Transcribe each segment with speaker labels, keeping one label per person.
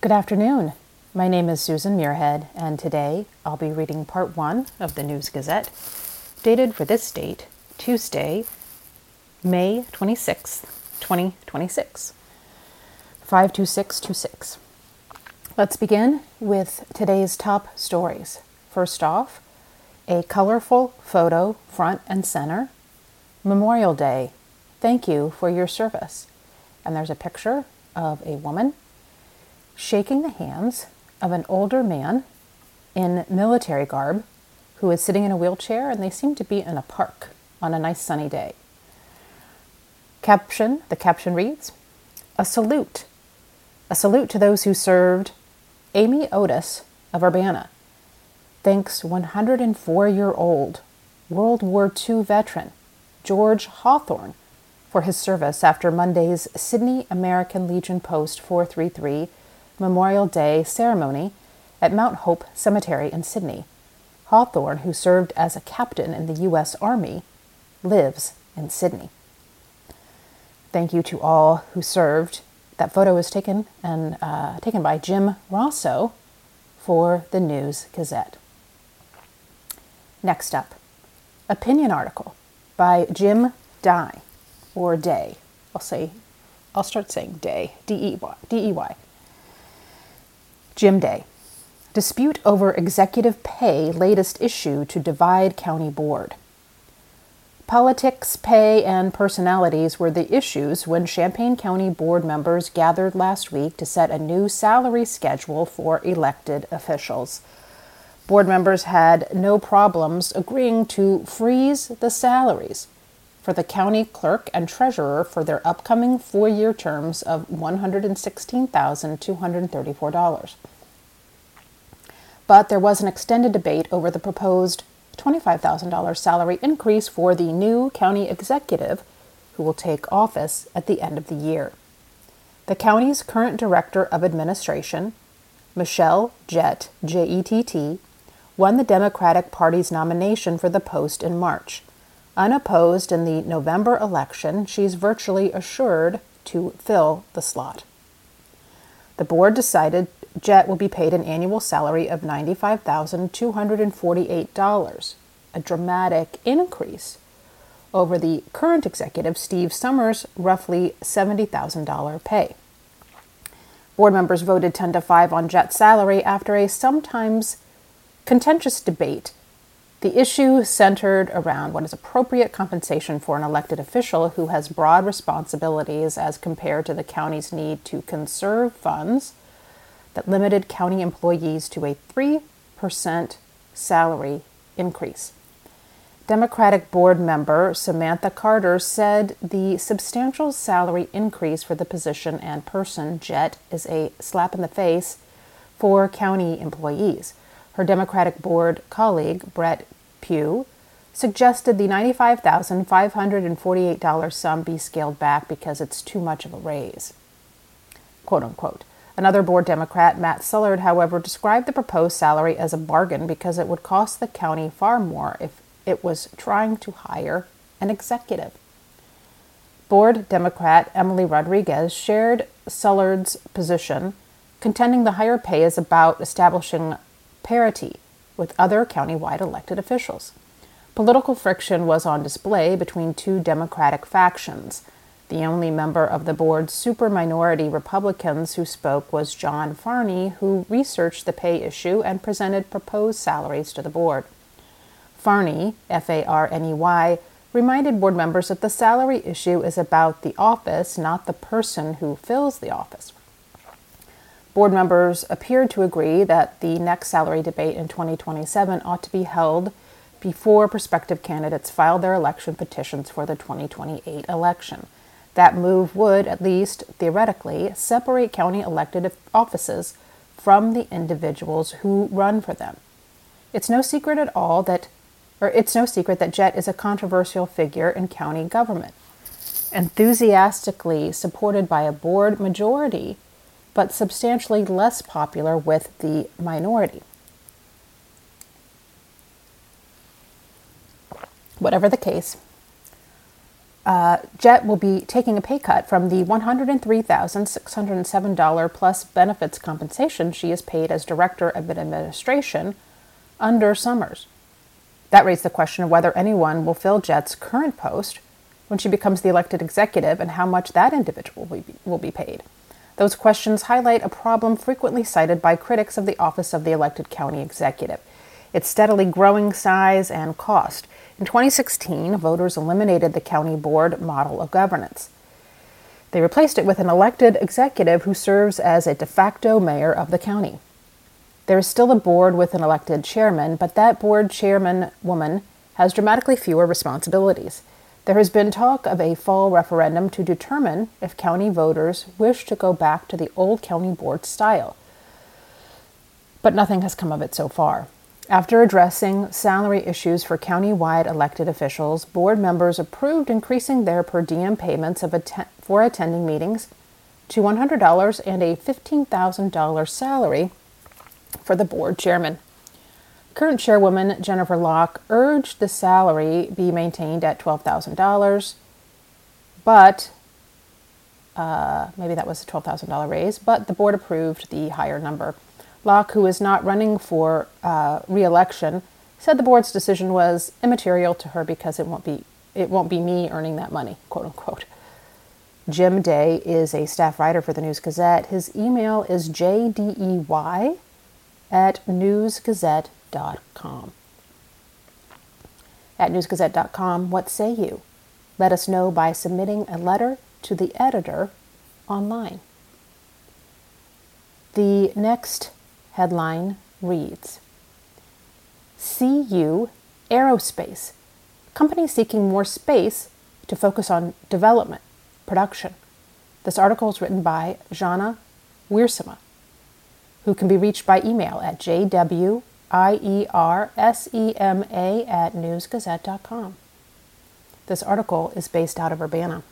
Speaker 1: Good afternoon. My name is Susan Muirhead, and today I'll be reading part 1 of the News Gazette, dated for this date, Tuesday, May 26th, 2026, 52626. Let's begin with today's top stories. First off, a colorful photo front and center. Memorial Day. Thank you for your service. And there's a picture of a woman shaking the hands of an older man in military garb who is sitting in a wheelchair, and they seem to be in a park on a nice sunny day. The caption reads, A salute to those who served. Amy Otis of Urbana thanks 104-year-old World War II veteran George Hawthorne for his service after Monday's Sydney American Legion Post 433 Memorial Day ceremony at Mount Hope Cemetery in Sydney. Hawthorne, who served as a captain in the U.S. Army, lives in Sydney. Thank you to all who served. That photo was taken by Jim Rosso for the News Gazette. Next up, opinion article by Jim Day, or Day. I'll start saying Day, D-E-Y. Jim Day. Dispute over executive pay, latest issue to divide county board. Politics, pay, and personalities were the issues when Champaign County board members gathered last week to set a new salary schedule for elected officials. Board members had no problems agreeing to freeze the salaries for the county clerk and treasurer for their upcoming 4-year terms of $116,234. But there was an extended debate over the proposed $25,000 salary increase for the new county executive who will take office at the end of the year. The county's current director of administration, Michelle Jett, J-E-T-T, won the Democratic Party's nomination for the post in March. Unopposed in the November election, she's virtually assured to fill the slot. The board decided Jett will be paid an annual salary of $95,248, a dramatic increase over the current executive, Steve Summers' roughly $70,000 pay. Board members voted 10-5 on Jett's salary after a sometimes contentious debate. The issue centered around what is appropriate compensation for an elected official who has broad responsibilities as compared to the county's need to conserve funds that limited county employees to a 3% salary increase. Democratic board member Samantha Carter said the substantial salary increase for the position and person, Jett, is a slap in the face for county employees. Her Democratic board colleague, Brett Pugh, suggested the $95,548 sum be scaled back because it's too much of a raise, quote unquote. Another board Democrat, Matt Sullard, however, described the proposed salary as a bargain because it would cost the county far more if it was trying to hire an executive. Board Democrat Emily Rodriguez shared Sullard's position, contending the higher pay is about establishing parity with other county-wide elected officials. Political friction was on display between two Democratic factions. The only member of the board's super-minority Republicans who spoke was John Farney, who researched the pay issue and presented proposed salaries to the board. Farney, F-A-R-N-E-Y, reminded board members that the salary issue is about the office, not the person who fills the office. Board members appeared to agree that the next salary debate in 2027 ought to be held before prospective candidates filed their election petitions for the 2028 election. That move would, at least theoretically, separate county elected offices from the individuals who run for them. It's no secret that Jett is a controversial figure in county government, enthusiastically supported by a board majority, but substantially less popular with the minority. Whatever the case, Jet will be taking a pay cut from the $103,607 plus benefits compensation she is paid as Director of Administration under Summers. That raised the question of whether anyone will fill Jet's current post when she becomes the elected executive and how much that individual will be paid. Those questions highlight a problem frequently cited by critics of the office of the elected county executive: its steadily growing size and cost. In 2016, voters eliminated the county board model of governance. They replaced it with an elected executive who serves as a de facto mayor of the county. There is still a board with an elected chairman, but that board chairman woman has dramatically fewer responsibilities. There has been talk of a fall referendum to determine if county voters wish to go back to the old county board style, but nothing has come of it so far. After addressing salary issues for county-wide elected officials, board members approved increasing their per diem payments for attending meetings to $100 and a $15,000 salary for the board chairman. Current chairwoman Jennifer Locke urged the salary be maintained at $12,000, but maybe that was a $12,000 raise, but the board approved the higher number. Locke, who is not running for re-election, said the board's decision was immaterial to her because it won't be me earning that money, quote unquote. Jim Day is a staff writer for the News Gazette. His email is jdey@newsgazette.com. At newsgazette.com, what say you? Let us know by submitting a letter to the editor online. The next headline reads, CU Aerospace, company seeking more space to focus on development, production. This article is written by Jana Wiersema, who can be reached by email at jwiersema@newsgazette.com. This article is based out of Urbana.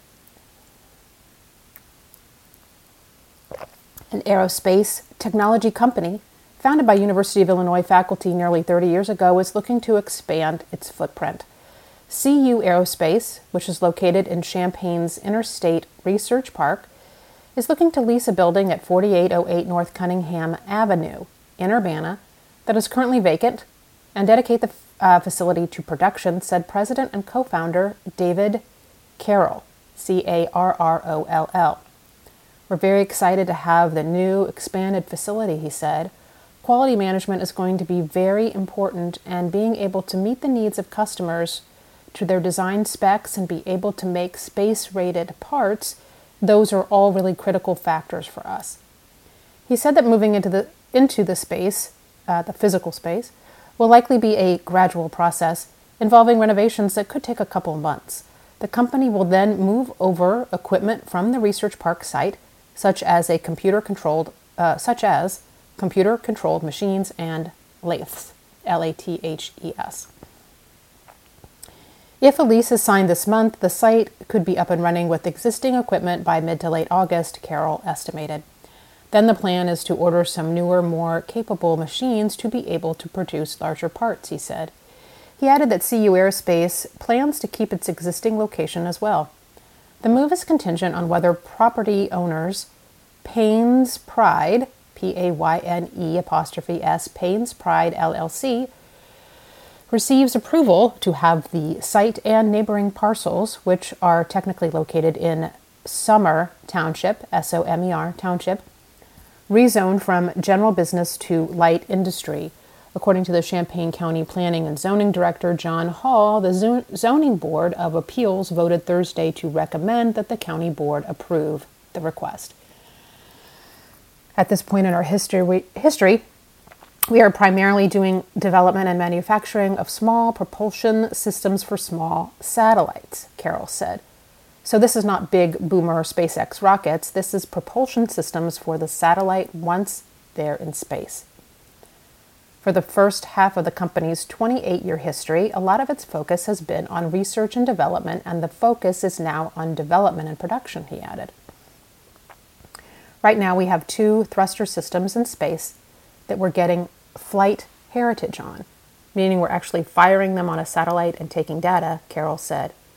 Speaker 1: An aerospace technology company founded by University of Illinois faculty nearly 30 years ago is looking to expand its footprint. CU Aerospace, which is located in Champaign's Interstate Research Park, is looking to lease a building at 4808 North Cunningham Avenue in Urbana that is currently vacant and dedicate the facility to production, said president and co-founder David Carroll, Carroll. We're very excited to have the new expanded facility, he said. Quality management is going to be very important, and being able to meet the needs of customers to their design specs and be able to make space-rated parts, those are all really critical factors for us. He said that moving into the space, the physical space, will likely be a gradual process involving renovations that could take a couple of months. The company will then move over equipment from the research park site, such as computer-controlled machines and lathes, LATHES. If a lease is signed this month, the site could be up and running with existing equipment by mid to late August, Carroll estimated. Then the plan is to order some newer, more capable machines to be able to produce larger parts, he said. He added that CU Aerospace plans to keep its existing location as well. The move is contingent on whether property owners Payne's Pride, P-A-Y-N-E''S, Payne's Pride LLC, receives approval to have the site and neighboring parcels, which are technically located in Somer Township, S-O-M-E-R Township, rezoned from general business to light industry. According to the Champaign County Planning and Zoning Director John Hall, the Zoning Board of Appeals voted Thursday to recommend that the county board approve the request. At this point in our history, we are primarily doing development and manufacturing of small propulsion systems for small satellites, Carroll said. So this is not big boomer SpaceX rockets. This is propulsion systems for the satellite once they're in space. For the first half of the company's 28-year history, a lot of its focus has been on research and development, and the focus is now on development and production, he added. Right now, we have 2 thruster systems in space that we're getting flight heritage on, meaning we're actually firing them on a satellite and taking data, Carroll said.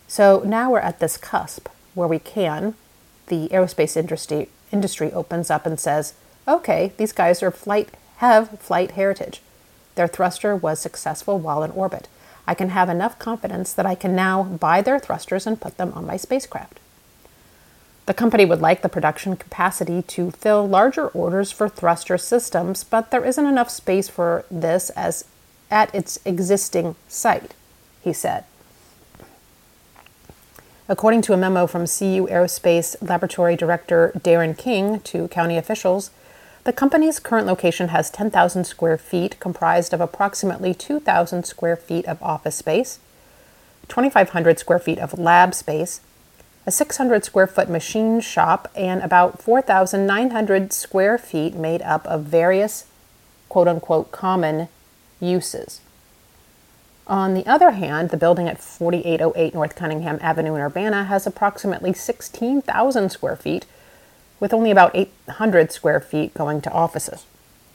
Speaker 1: So now we're at this cusp where the aerospace industry opens up and says, okay, these guys have flight heritage. Their thruster was successful while in orbit. I can have enough confidence that I can now buy their thrusters and put them on my spacecraft. The company would like the production capacity to fill larger orders for thruster systems, but there isn't enough space for this at its existing site, he said. According to a memo from CU Aerospace Laboratory Director Darren King to county officials, the company's current location has 10,000 square feet, comprised of approximately 2,000 square feet of office space, 2,500 square feet of lab space, a 600 square foot machine shop, and about 4,900 square feet made up of various quote-unquote common uses. On the other hand, the building at 4808 North Cunningham Avenue in Urbana has approximately 16,000 square feet, with only about 800 square feet going to offices.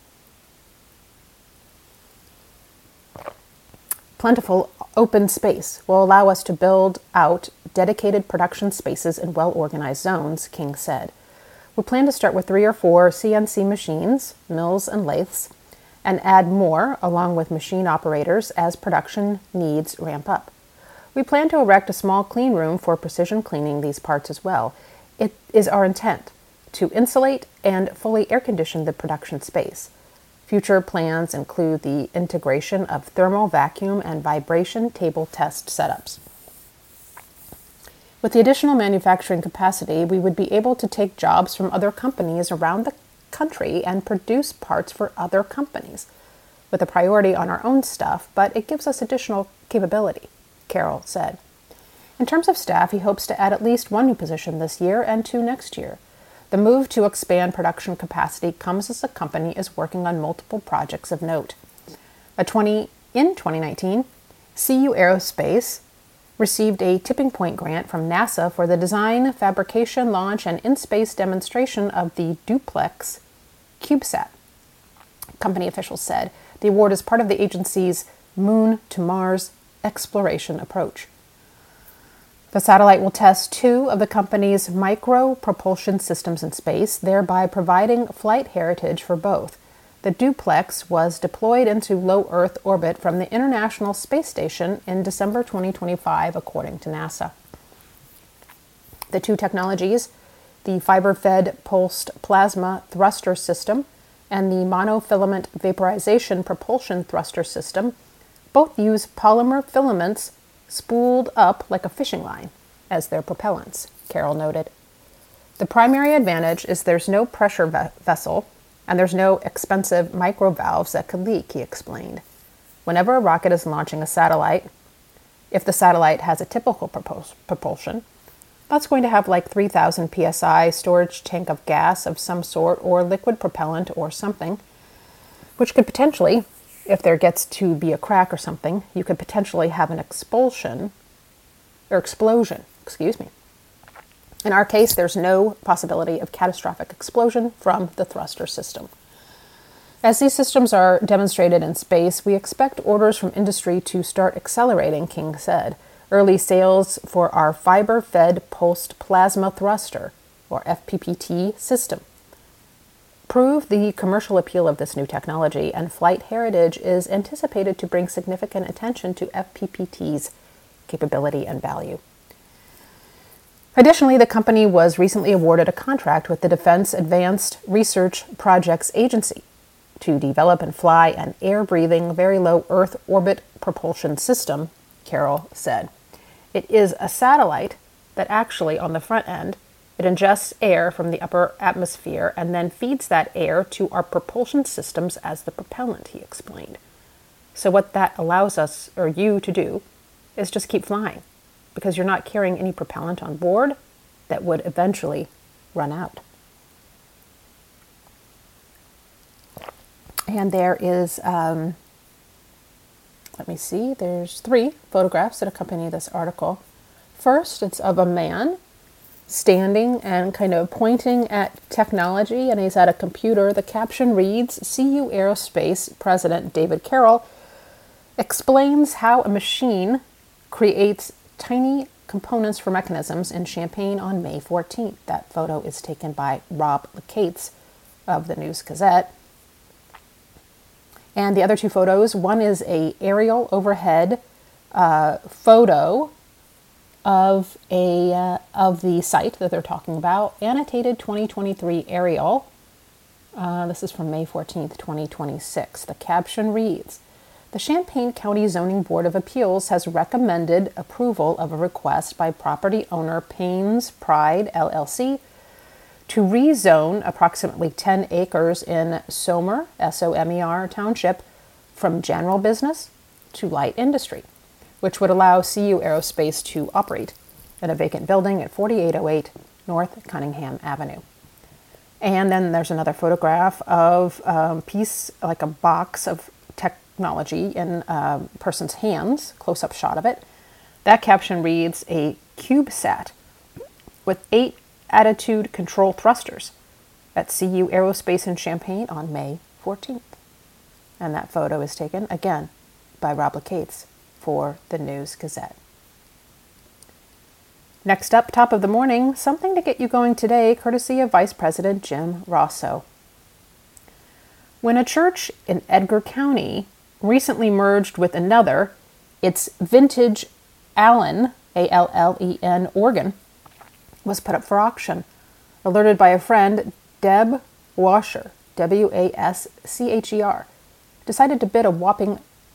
Speaker 1: Plentiful open space will allow us to build out dedicated production spaces in well-organized zones, King said. We plan to start with 3 or 4 CNC machines, mills, and lathes, and add more along with machine operators as production needs ramp up. We plan to erect a small clean room for precision cleaning these parts as well. It is our intent to insulate and fully air condition the production space. Future plans include the integration of thermal, vacuum, and vibration table test setups. With the additional manufacturing capacity, we would be able to take jobs from other companies around the country and produce parts for other companies, with a priority on our own stuff, but it gives us additional capability, Carroll said. In terms of staff, he hopes to add at least 1 new position this year and 2 next year. The move to expand production capacity comes as the company is working on multiple projects of note. In 2019, CU Aerospace received a tipping point grant from NASA for the design, fabrication, launch, and in-space demonstration of the duplex CubeSat. Company officials said the award is part of the agency's Moon to Mars exploration approach. The satellite will test 2 of the company's micro-propulsion systems in space, thereby providing flight heritage for both. The duplex was deployed into low Earth orbit from the International Space Station in December 2025, according to NASA. The 2 technologies, the fiber-fed pulsed plasma thruster system and the monofilament vaporization propulsion thruster system, both use polymer filaments spooled up like a fishing line as their propellants, Carroll noted. The primary advantage is there's no pressure vessel and there's no expensive microvalves that could leak, he explained. Whenever a rocket is launching a satellite, if the satellite has a typical propulsion, that's going to have like 3,000 psi storage tank of gas of some sort or liquid propellant or something, which could potentially, if there gets to be a crack or something, you could potentially have an explosion. In our case, there's no possibility of catastrophic explosion from the thruster system. As these systems are demonstrated in space, we expect orders from industry to start accelerating, King said. Early sales for our fiber-fed pulsed plasma thruster, or FPPT, system prove the commercial appeal of this new technology, and Flight Heritage is anticipated to bring significant attention to FPPT's capability and value. Additionally, the company was recently awarded a contract with the Defense Advanced Research Projects Agency to develop and fly an air-breathing, very low Earth orbit propulsion system, Carroll said. It is a satellite that actually, on the front end, it ingests air from the upper atmosphere and then feeds that air to our propulsion systems as the propellant, he explained. So what that allows us, or you, to do is just keep flying, because you're not carrying any propellant on board that would eventually run out. And there is, there's 3 photographs that accompany this article. First, it's of a man standing and kind of pointing at technology, and he's at a computer. The caption reads, CU Aerospace President David Carroll explains how a machine creates tiny components for mechanisms in Champaign on May 14th. That photo is taken by Rob Lacates of the News-Gazette. And the other two photos, one is a aerial overhead photo of the site that they're talking about, annotated 2023 aerial. This is from May 14th, 2026. The caption reads, "The Champaign County Zoning Board of Appeals has recommended approval of a request by property owner Payne's Pride, LLC, to rezone approximately 10 acres in Somer, S-O-M-E-R Township, from general business to light industry, which would allow CU Aerospace to operate in a vacant building at 4808 North Cunningham Avenue." And then there's another photograph of a piece, like a box of technology in a person's hands, close-up shot of it. That caption reads, "A CubeSat with 8 attitude control thrusters at CU Aerospace in Champaign on May 14th. And that photo is taken, again, by Rob Lacates for the News-Gazette. Next up, top of the morning, something to get you going today, courtesy of Vice President Jim Rosso. When a church in Edgar County recently merged with another, its vintage Allen, A-L-L-E-N, organ, was put up for auction. Alerted by a friend, Deb Washer, W-A-S-C-H-E-R, decided to bid a whopping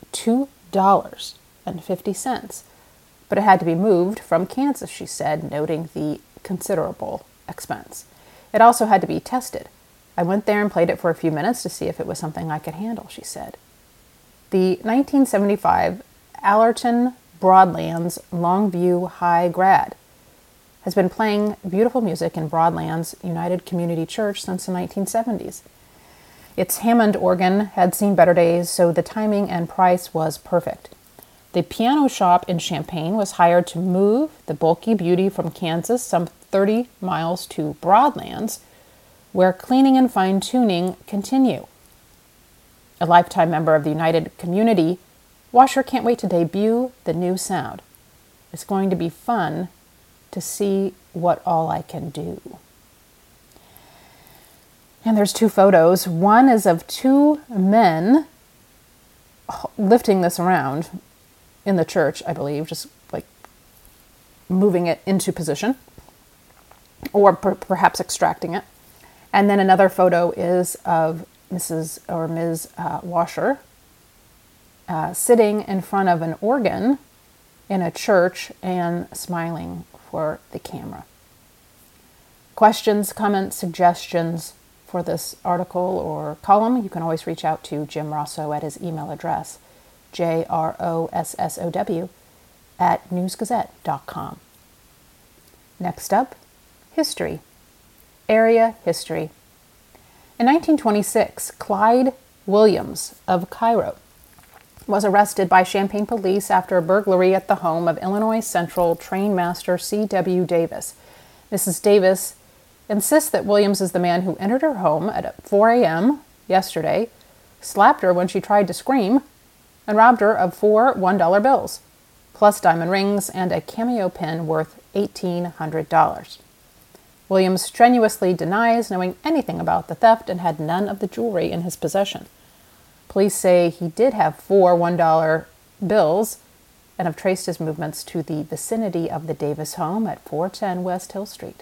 Speaker 1: $2.50. But it had to be moved from Kansas, she said, noting the considerable expense. It also had to be tested. "I went there and played it for a few minutes to see if it was something I could handle," she said. The 1975 Allerton Broadlands Longview High grad has been playing beautiful music in Broadlands United Community Church since the 1970s. Its Hammond organ had seen better days, so the timing and price was perfect. The piano shop in Champaign was hired to move the bulky beauty from Kansas some 30 miles to Broadlands, where cleaning and fine-tuning continue. A lifetime member of the United Community, Washer can't wait to debut the new sound. It's going to be fun to see what all I can do. And there's two photos. One is of two men lifting this around in the church, I believe, just like moving it into position, or perhaps extracting it. And then another photo is of Mrs. or Ms. Washer sitting in front of an organ in a church and smiling for the camera. Questions, comments, suggestions for this article or column, you can always reach out to Jim Rosso at his email address, JROSSOW@newsgazette.com. Next up, history. Area history. In 1926, Clyde Williams of Cairo was arrested by Champaign police after a burglary at the home of Illinois Central trainmaster C.W. Davis. Mrs. Davis insists that Williams is the man who entered her home at 4 a.m. yesterday, slapped her when she tried to scream, and robbed her of 4 $1 bills, plus diamond rings and a cameo pin worth $1,800. Williams strenuously denies knowing anything about the theft and had none of the jewelry in his possession. Police say he did have 4 $1 bills and have traced his movements to the vicinity of the Davis home at 410 West Hill Street.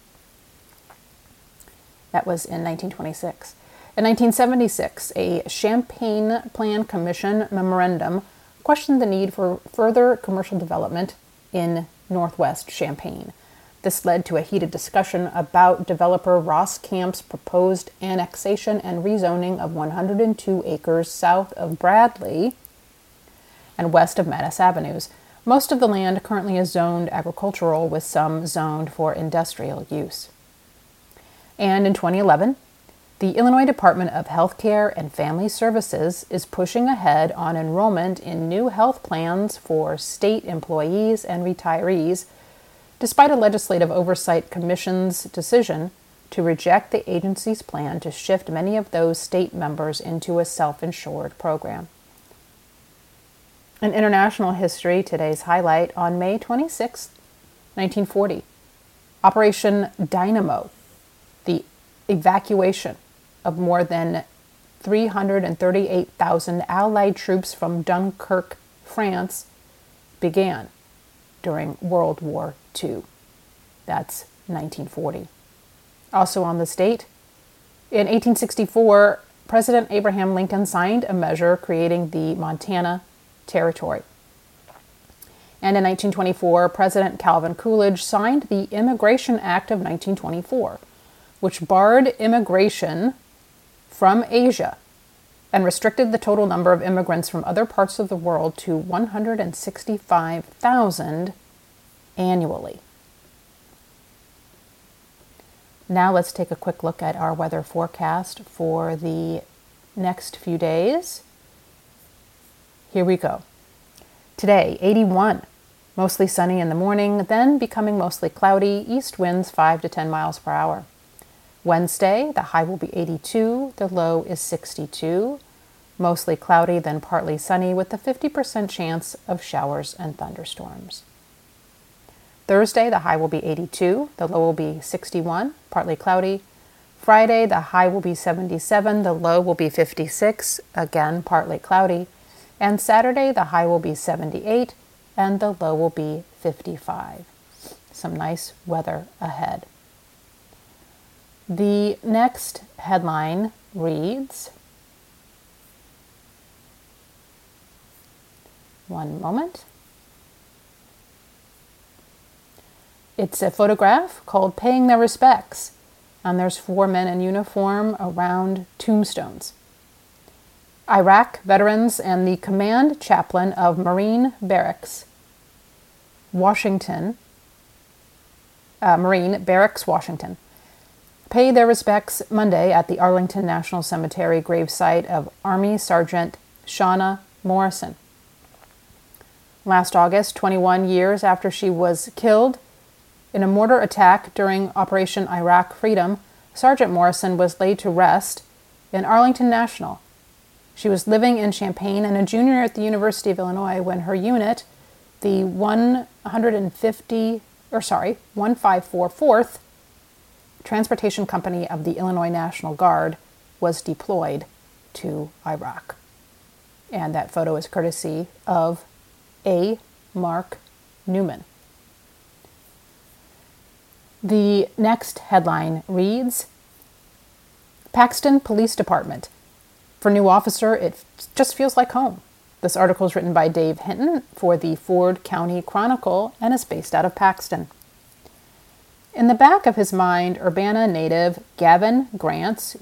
Speaker 1: That was in 1926. In 1976, a Champaign Plan Commission memorandum questioned the need for further commercial development in Northwest Champaign. This led to a heated discussion about developer Ross Camp's proposed annexation and rezoning of 102 acres south of Bradley and west of Mattis Avenues. Most of the land currently is zoned agricultural, with some zoned for industrial use. And in 2011, the Illinois Department of Healthcare and Family Services is pushing ahead on enrollment in new health plans for state employees and retirees, despite a Legislative Oversight Commission's decision to reject the agency's plan to shift many of those state members into a self-insured program. In international history, today's highlight: on May 26, 1940, Operation Dynamo, the evacuation of more than 338,000 Allied troops from Dunkirk, France, began during World War II. That's 1940. Also on this date, in 1864, President Abraham Lincoln signed a measure creating the Montana Territory. And in 1924, President Calvin Coolidge signed the Immigration Act of 1924, which barred immigration from Asia and restricted the total number of immigrants from other parts of the world to 165,000 annually. Now let's take a quick look at our weather forecast for the next few days. Here we go. Today, 81, mostly sunny in the morning, then becoming mostly cloudy, east winds 5 to 10 miles per hour. Wednesday, the high will be 82, the low is 62, mostly cloudy, then partly sunny with a 50% chance of showers and thunderstorms. Thursday, the high will be 82, the low will be 61, partly cloudy. Friday, the high will be 77, the low will be 56, again partly cloudy. And Saturday, the high will be 78, and the low will be 55. Some nice weather ahead. The next headline reads, one moment. It's a photograph called Paying Their Respects, and there's 4 men in uniform around tombstones. Iraq veterans and the command chaplain of Marine Barracks, Washington, Washington, pay their respects Monday at the Arlington National Cemetery gravesite of Army Sergeant Shauna Morrison. Last August, 21 years after she was killed in a mortar attack during Operation Iraq Freedom, Sergeant Morrison was laid to rest in Arlington National. She was living in Champaign and a junior at the University of Illinois when her unit, the 154th Transportation Company of the Illinois National Guard, was deployed to Iraq. And that photo is courtesy of A. Mark Newman. The next headline reads, Paxton Police Department. For new officer, it just feels like home. This article is written by Dave Hinton for the Ford County Chronicle and is based out of Paxton. In the back of his mind, Urbana native Gavin Grants,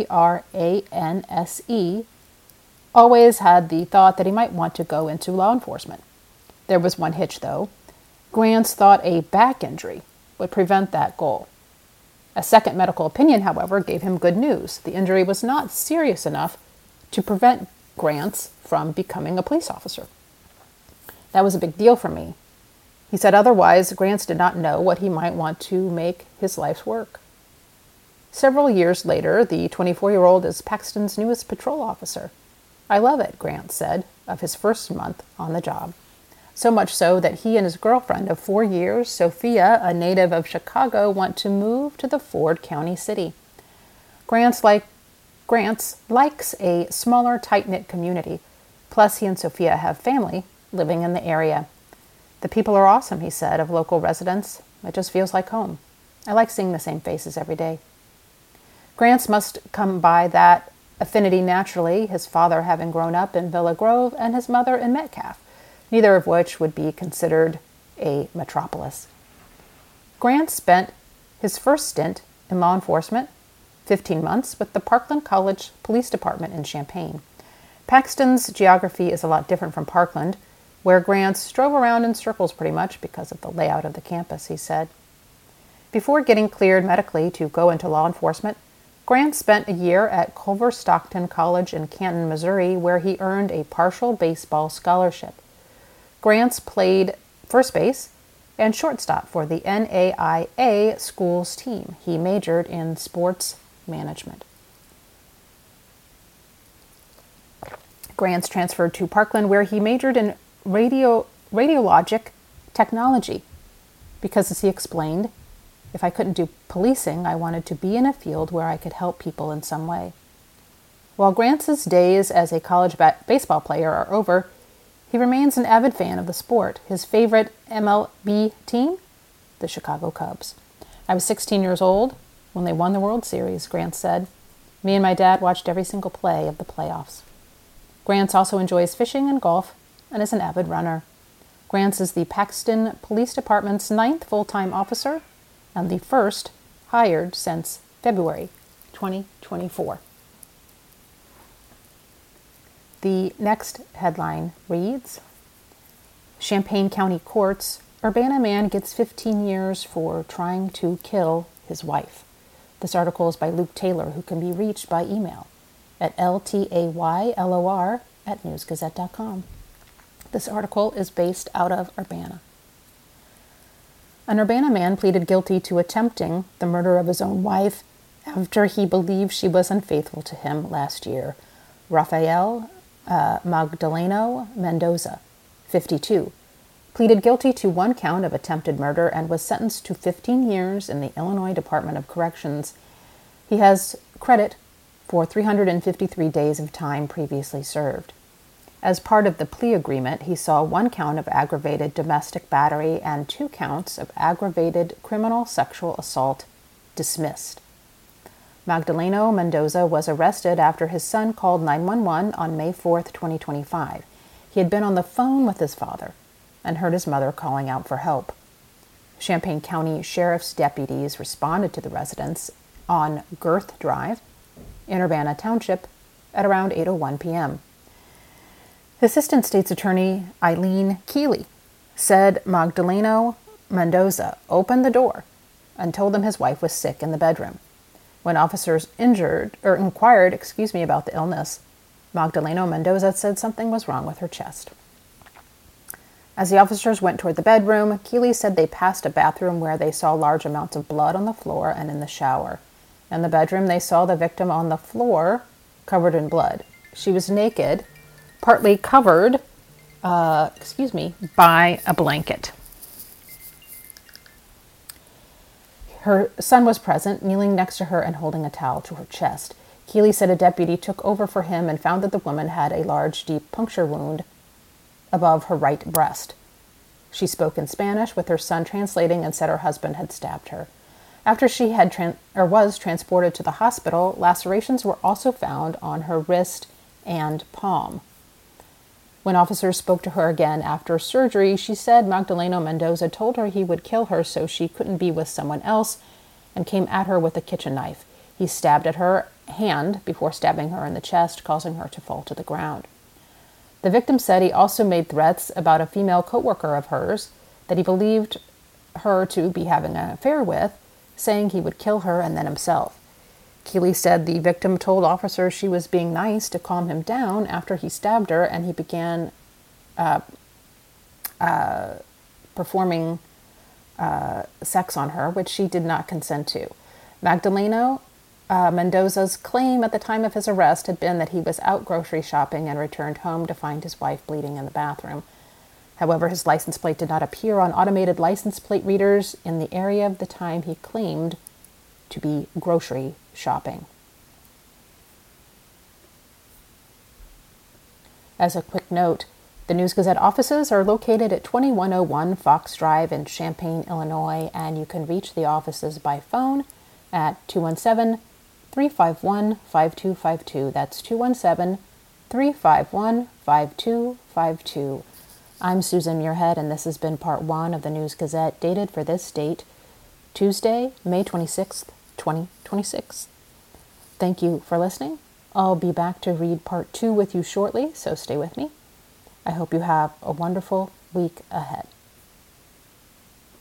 Speaker 1: Granse, always had the thought that he might want to go into law enforcement. There was one hitch, though. Grants thought a back injury would prevent that goal. A second medical opinion, however, gave him good news. The injury was not serious enough to prevent Grants from becoming a police officer. That was a big deal for me. He said otherwise, Grants did not know what he might want to make his life's work. Several years later, the 24-year-old is Paxton's newest patrol officer. I love it, Grants said, of his first month on the job. So much so that he and his girlfriend of 4 years, Sophia, a native of Chicago, want to move to the Ford County city. Grants likes a smaller, tight-knit community. Plus, he and Sophia have family living in the area. The people are awesome, he said, of local residents. It just feels like home. I like seeing the same faces every day. Grants must come by that affinity naturally, his father having grown up in Villa Grove and his mother in Metcalf, neither of which would be considered a metropolis. Grants spent his first stint in law enforcement, 15 months, with the Parkland College Police Department in Champaign. Paxton's geography is a lot different from Parkland, where Grants drove around in circles pretty much because of the layout of the campus, he said. Before getting cleared medically to go into law enforcement, Grants spent a year at Culver Stockton College in Canton, Missouri, where he earned a partial baseball scholarship. Grants played first base and shortstop for the NAIA schools team. He majored in sports management. Grants transferred to Parkland, where he majored in radiologic technology. because, as he explained, if I couldn't do policing, I wanted to be in a field where I could help people in some way. While Grant's days as a college baseball player are over, he remains an avid fan of the sport. His favorite MLB team? The Chicago Cubs. I was 16 years old when they won the World Series, Grant said. Me and my dad watched every single play of the playoffs. Grant also enjoys fishing and golf and is an avid runner. Grant is the Paxton Police Department's 9th full-time officer and the first hired since February 2024. The next headline reads, Champaign County Courts, Urbana man gets 15 years for trying to kill his wife. This article is by Luke Taylor, who can be reached by email at ltaylor@newsgazette.com. This article is based out of Urbana. An Urbana man pleaded guilty to attempting the murder of his own wife after he believed she was unfaithful to him last year. Rafael Magdaleno Mendoza, 52, pleaded guilty to one count of attempted murder and was sentenced to 15 years in the Illinois Department of Corrections. He has credit for 353 days of time previously served. As part of the plea agreement, he saw one count of aggravated domestic battery and 2 counts of aggravated criminal sexual assault dismissed. Magdaleno Mendoza was arrested after his son called 911 on May 4, 2025. He had been on the phone with his father and heard his mother calling out for help. Champaign County Sheriff's deputies responded to the residence on Girth Drive in Urbana Township at around 8:01 p.m. Assistant State's Attorney Eileen Keeley said Magdaleno Mendoza opened the door and told them his wife was sick in the bedroom. When officers inquired about the illness, Magdaleno Mendoza said something was wrong with her chest. As the officers went toward the bedroom, Keeley said they passed a bathroom where they saw large amounts of blood on the floor and in the shower. In the bedroom, they saw the victim on the floor, covered in blood. She was naked, partly covered, by a blanket. Her son was present, kneeling next to her and holding a towel to her chest. Keeley said a deputy took over for him and found that the woman had a large, deep puncture wound above her right breast. She spoke in Spanish, with her son translating, and said her husband had stabbed her. After she was transported to the hospital, lacerations were also found on her wrist and palm. When officers spoke to her again after surgery, she said Magdaleno Mendoza told her he would kill her so she couldn't be with someone else and came at her with a kitchen knife. He stabbed at her hand before stabbing her in the chest, causing her to fall to the ground. The victim said he also made threats about a female co-worker of hers that he believed her to be having an affair with, saying he would kill her and then himself. Keeley said the victim told officers she was being nice to calm him down after he stabbed her, and he began performing sex on her, which she did not consent to. Magdaleno Mendoza's claim at the time of his arrest had been that he was out grocery shopping and returned home to find his wife bleeding in the bathroom. However, his license plate did not appear on automated license plate readers in the area of the time he claimed to be grocery shopping. As a quick note, the News Gazette offices are located at 2101 Fox Drive in Champaign, Illinois, and you can reach the offices by phone at 217-351-5252. That's 217-351-5252. I'm Susan Muirhead, and this has been part 1 of the News Gazette, dated for this date, Tuesday, May 26th, 2026. Thank you for listening. I'll be back to read part 2 with you shortly, so stay with me. I hope you have a wonderful week ahead.